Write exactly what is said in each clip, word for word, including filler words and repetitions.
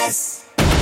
S.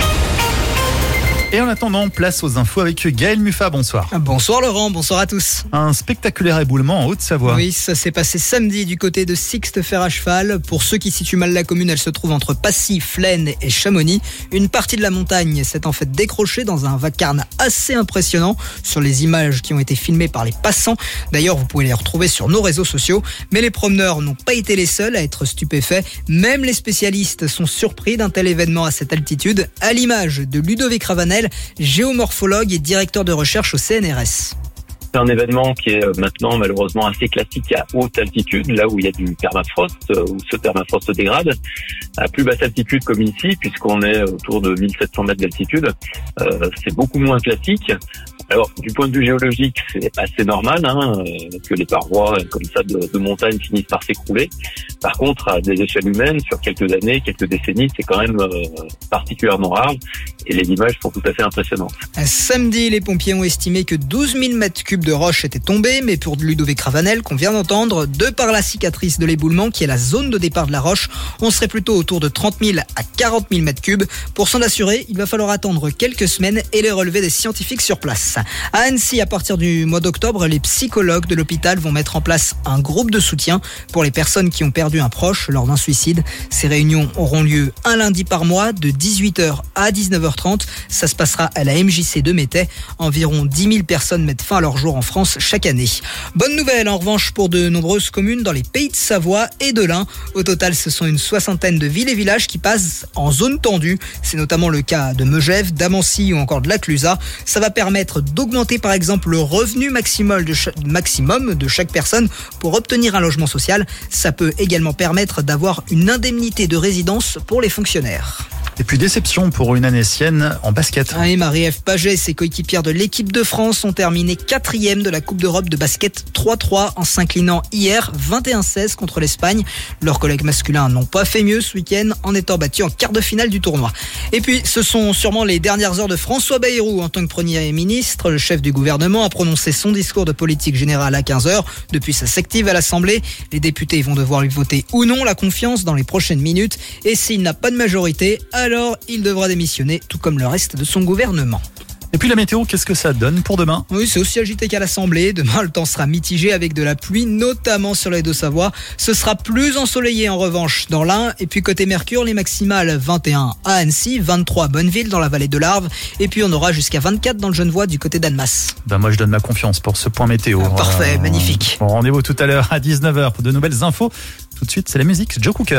Et en attendant, place aux infos avec Gaël Muffat, bonsoir. Bonsoir Laurent, bonsoir à tous. Un spectaculaire éboulement en Haute-Savoie. Oui, ça s'est passé samedi du côté de Sixte Fer à cheval. Pour ceux qui situent mal la commune, elle se trouve entre Passy, Flaine et Chamonix. Une partie de la montagne s'est en fait décrochée dans un vacarme assez impressionnant sur les images qui ont été filmées par les passants. D'ailleurs, vous pouvez les retrouver sur nos réseaux sociaux. Mais les promeneurs n'ont pas été les seuls à être stupéfaits. Même les spécialistes sont surpris d'un tel événement à cette altitude, à l'image de Ludovic Ravanel, géomorphologue et directeur de recherche au C N R S. C'est un événement qui est maintenant malheureusement assez classique à haute altitude, là où il y a du permafrost, où ce permafrost se dégrade. À plus basse altitude comme ici, puisqu'on est autour de mille sept cents mètres d'altitude, euh, c'est beaucoup moins classique. Alors, du point de vue géologique, c'est assez normal hein, que les parois comme ça de, de montagne finissent par s'écrouler. Par contre, à des échelles humaines, sur quelques années, quelques décennies, c'est quand même euh, particulièrement rare. Et les images sont tout à fait impressionnantes. Samedi, les pompiers ont estimé que douze mille mètres cubes de roches étaient tombés, mais pour Ludovic Ravanel, qu'on vient d'entendre, de par la cicatrice de l'éboulement, qui est la zone de départ de la roche, on serait plutôt autour de trente mille à quarante mille mètres cubes. Pour s'en assurer, il va falloir attendre quelques semaines et les relevés des scientifiques sur place. À Annecy, à partir du mois d'octobre, les psychologues de l'hôpital vont mettre en place un groupe de soutien pour les personnes qui ont perdu un proche lors d'un suicide. Ces réunions auront lieu un lundi par mois de dix-huit heures à dix-neuf heures trente. Ça se passera à la M J C de Métais. Environ dix mille personnes mettent fin à leur jour en France chaque année. Bonne nouvelle en revanche pour de nombreuses communes dans les pays de Savoie et de l'Ain. Au total, ce sont une soixantaine de villes et villages qui passent en zone tendue. C'est notamment le cas de Megève, d'Amancy ou encore de la Clusaz. Ça va permettre d'augmenter par exemple le revenu maximum de, chaque, maximum de chaque personne pour obtenir un logement social. Ça peut également permettre d'avoir une indemnité de résidence pour les fonctionnaires. Et puis déception pour une Annécienne en basket. Ah, et Marie-Ève Paget, ses coéquipières de l'équipe de France ont terminé quatrième de la Coupe d'Europe de basket trois trois en s'inclinant hier vingt et un seize contre l'Espagne. Leurs collègues masculins n'ont pas fait mieux ce week-end en étant battus en quart de finale du tournoi. Et puis ce sont sûrement les dernières heures de François Bayrou en tant que Premier ministre. Le chef du gouvernement a prononcé son discours de politique générale à quinze heures. Depuis sa sective à l'Assemblée, les députés vont devoir lui voter ou non la confiance dans les prochaines minutes. Et s'il n'a pas de majorité, alors il devra démissionner, tout comme le reste de son gouvernement. Et puis la météo, qu'est-ce que ça donne pour demain ? Oui, c'est aussi agité qu'à l'Assemblée. Demain, le temps sera mitigé avec de la pluie, notamment sur les Deux-Savoie. Ce sera plus ensoleillé en revanche dans l'Ain. Et puis côté Mercure, les maximales vingt et un à Annecy, vingt-trois à Bonneville dans la vallée de l'Arve. Et puis on aura jusqu'à vingt-quatre dans le Genevois du côté d'Annemasse. Ben moi je donne ma confiance pour ce point météo. Ah, parfait, euh, magnifique. Bon, rendez-vous tout à l'heure à dix-neuf heures pour de nouvelles infos. Tout de suite, c'est la musique, Joe Cooker.